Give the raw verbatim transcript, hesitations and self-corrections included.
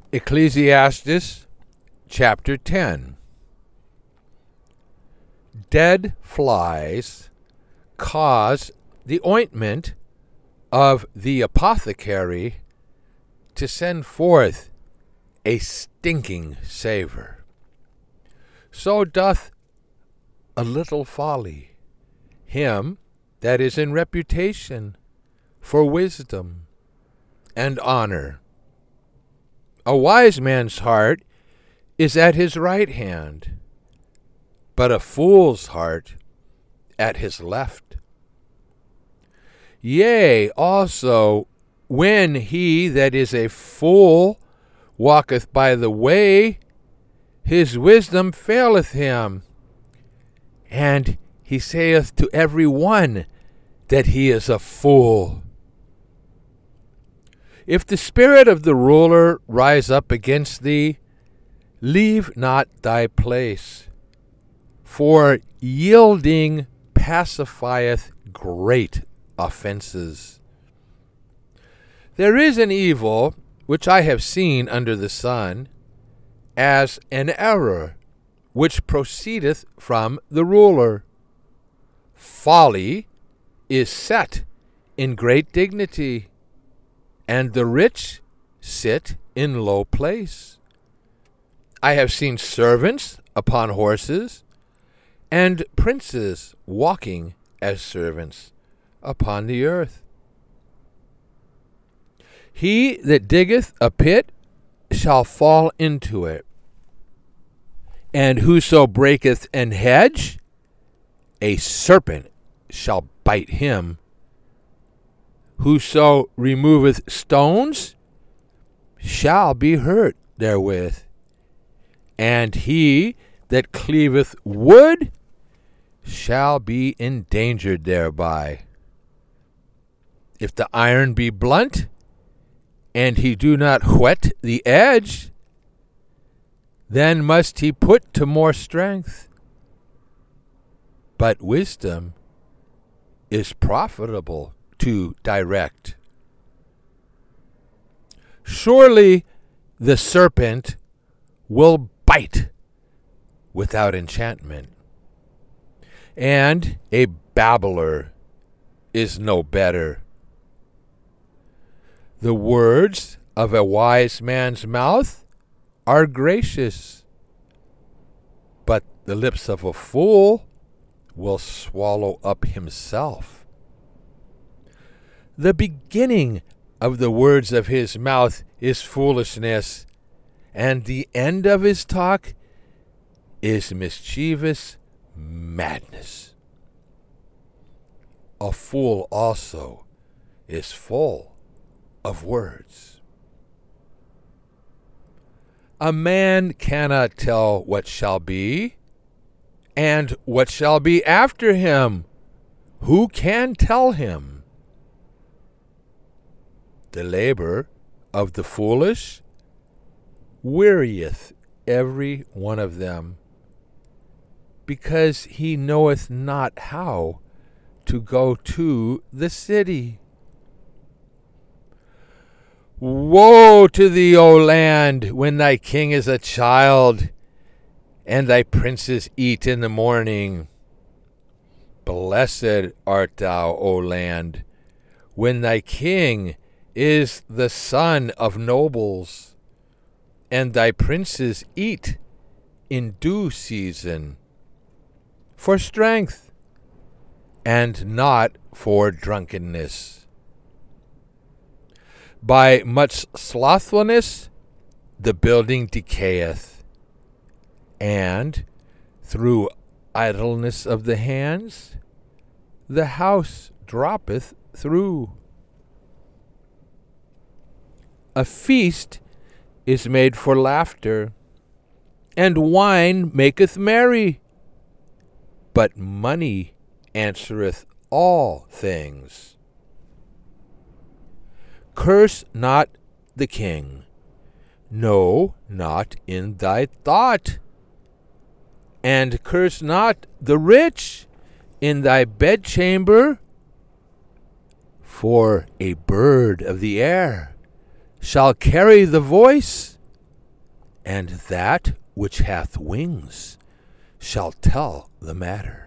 Ecclesiastes chapter ten. Dead flies cause the ointment of the apothecary to send forth a stinking savor. So doth a little folly him that is in reputation for wisdom and honor. A wise man's heart is at his right hand, but a fool's heart at his left. Yea, also, when he that is a fool walketh by the way, his wisdom faileth him, and he saith to every one that he is a fool. If the spirit of the ruler rise up against thee, leave not thy place, for yielding pacifieth great offenses. There is an evil which I have seen under the sun, as an error which proceedeth from the ruler. Folly is set in great dignity, and the rich sit in low place. I have seen servants upon horses, and princes walking as servants upon the earth. He that diggeth a pit shall fall into it, and whoso breaketh an hedge, a serpent shall bite him. Whoso removeth stones shall be hurt therewith, and he that cleaveth wood shall be endangered thereby. If the iron be blunt, and he do not whet the edge, then must he put to more strength. But wisdom is profitable to direct. Surely the serpent will bite without enchantment, and a babbler is no better. The words of a wise man's mouth are gracious, but the lips of a fool will swallow up himself. The beginning of the words of his mouth is foolishness, and the end of his talk is mischievous madness. A fool also is full of words. A man cannot tell what shall be, and what shall be after him. Who can tell him? The labor of the foolish wearieth every one of them, because he knoweth not how to go to the city. Woe to thee, O land, when thy king is a child, and thy princes eat in the morning. Blessed art thou, O land, when thy king is the son of nobles, and thy princes eat in due season, for strength, and not for drunkenness. By much slothfulness the building decayeth, and through idleness of the hands the house droppeth through. A feast is made for laughter, and wine maketh merry, but money answereth all things. Curse not the king, no, not in thy thought, and curse not the rich in thy bedchamber, for a bird of the air shall carry the voice and that which hath wings shall tell the matter.